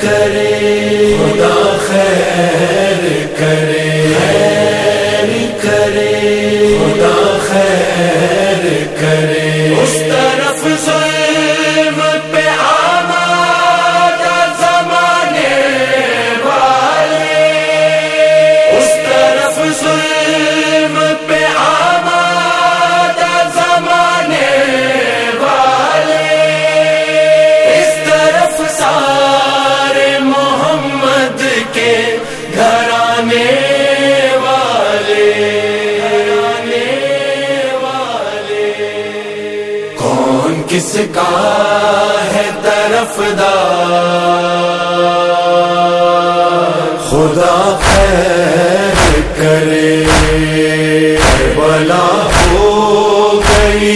کرے خدا خیر کرے خیر کرے خدا خیر کرے اس طرف ظلم پہ آمادہ زمانے والے اس طرف ظلم پہ آمادہ زمانے والے اس طرف سارے محمد کے گھرانے کس کا ہے طرفدار خدا خیر کرے کربلا ہو گئی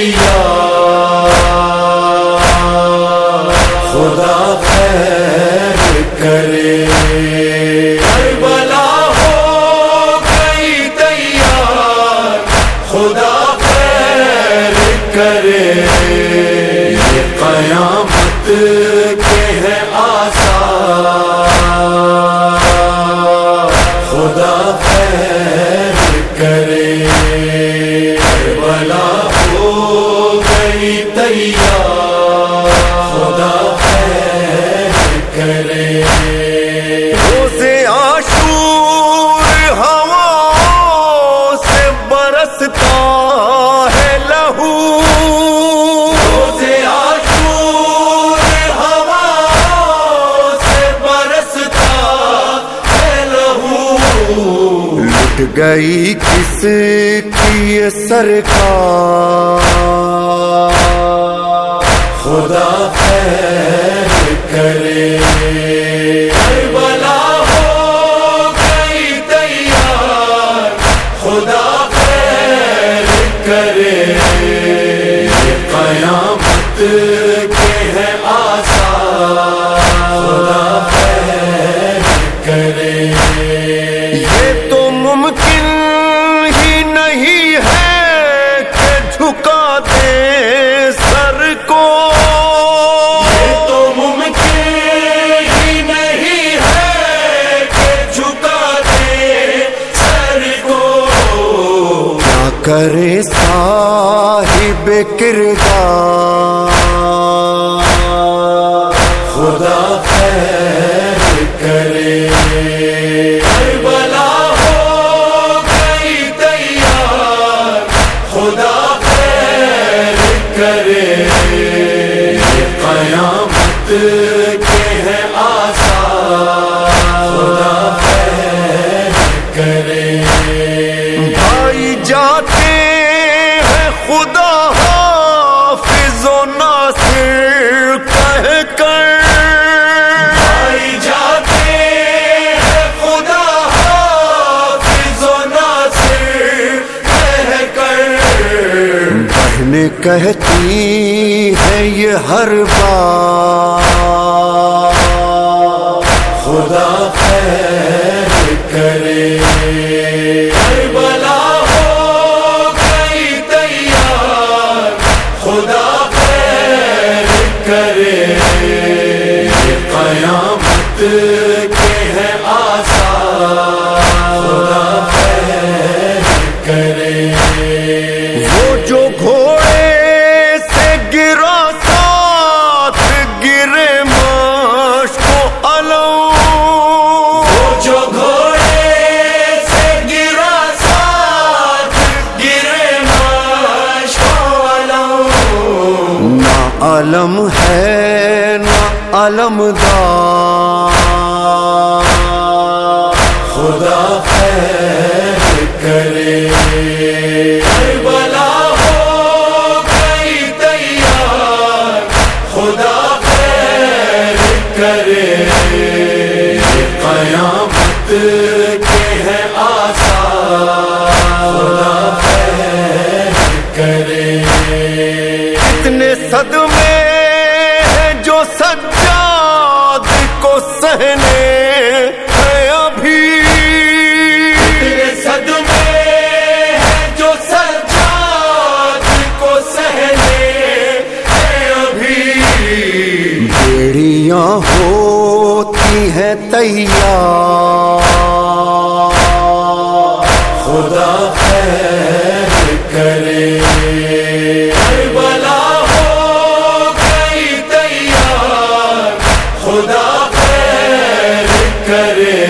تیار خدا خیر کرے کربلا ہو گئی تیار خدا خیر کرے قیامت کے ہے آثار خدا خیر کرے کربلا ہو گئی تیار خدا خیر کرے روزے عاشور ہواؤں سے برستا ہے لہو گئی کس کی یہ سرکار خدا خیر کرے کربلا ہو گئی تیار خدا خیر کرے قیامت کے ہے آثار خدا خیر کرے یہ تو ممکن ہی نہیں ہے کہ جھکا دے سر کو یہ تو ممکن ہی نہیں ہے کہ جھکا دے سر کو کیا کرے صاحب کردار خدا خیر کرے کربلا ہو گئی تیار خدا خیر کرے قیامت کے ہے آثار خدا خیر کرے بھائی جاتے ہیں خدا حافظ و ناصر کہہ کر کہتی ہے یہ ہر بار خدا خیر کرے کربلا ہو گئی تیار خدا خیر کرے قیامت کے ہے آثار خدا خیر کرے وہ جو گھوڑے سے گرا ساتھ گرے مشک و علم وہ جو گھوڑے سے گرا ساتھ گرے مشک و علم نہ علم ہے نہ علمدار خدا خیر کرے کربلا ہو گئی تیار خدا خیر کرے قیامت کے ہے آثار خدا خیر کرے اتنے صدمے ہیں جو سجاد کو سہنے ہیں ابھی صدمے ہیں جو سجاد کو سہنے ہیں ابھی بیڑیاں ہو ہوتی ہے تیار. خدا خیر کرے کربلا ہو گئی تیار. خدا خیر کرے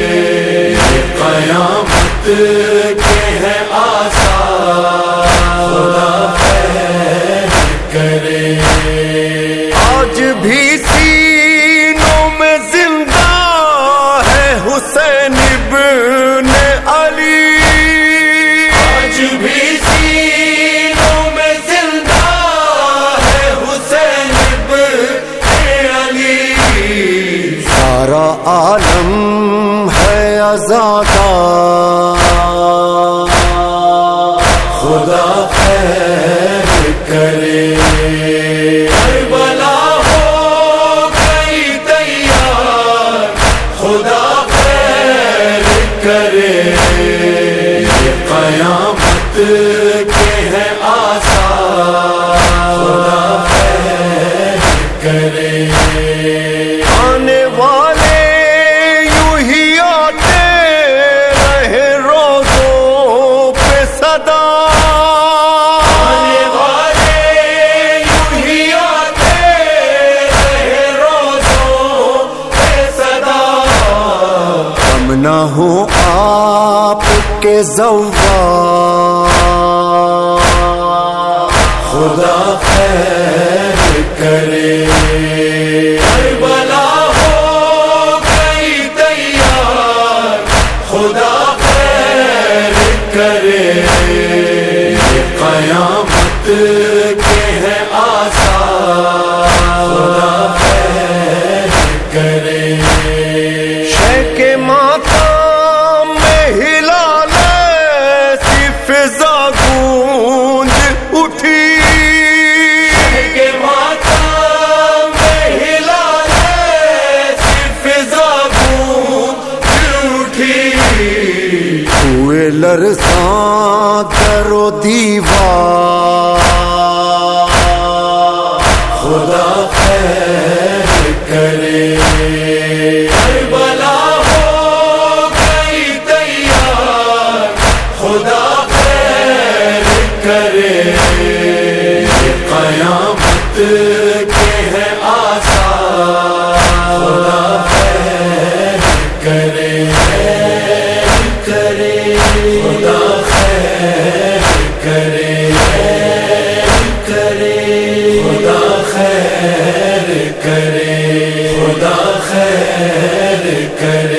قیامت کے ہیں آثار. خدا خیر کرے آج بھی سینوں میں زندہ ہے حسین ابن علی. آج بھی سینوں میں زندہ ہے حسین ابن علی. سارا عالم ہے آزادہ. خدا خیر کرے کربلا ہو گئی تیار. خدا خیر کرے قیامت کے ہیں آثار. خدا خیر کرے آنے والے یوں ہی آتے رہے روزوں پہ صدا. آنے والے یوں ہی آتے رہے روزوں پہ صدا. کم نہ ہو آپ کے زوار. خدا خیر کرے کربلا ہو گئی تیار. خدا خیر کرے قیامت کے ہیں آثار. خدا خیر کرے شیخ ماتم میں ہلال ایسی فضا گونج اٹھی. کہ ماتم میں ہلال ایسی فضا گونج اٹھی. ہوئے لرزاں در و دیوار. خدا خیر کرے کربلا ہو گئی تیار. خدا خیر کرے قیامت کے ہیں آثار. خدا خیر کرے کرے خدا خیر کرے کرے خدا خیر کرے خدا خیر کرے.